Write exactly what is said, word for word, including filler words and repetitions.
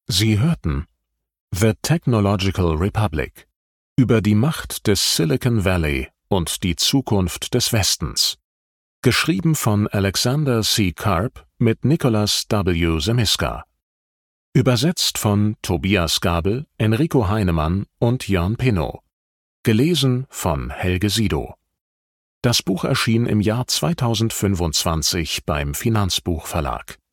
Sie hörten The Technological Republic über die Macht des Silicon Valley und die Zukunft des Westens. Geschrieben von Alexander C. Karp mit Nicholas W. Semiska. Übersetzt von Tobias Gabel, Enrico Heinemann und Jörn Pinnow. Gelesen von Helge Sido. Das Buch erschien im Jahr zweitausendfünfundzwanzig beim Finanzbuch Verlag.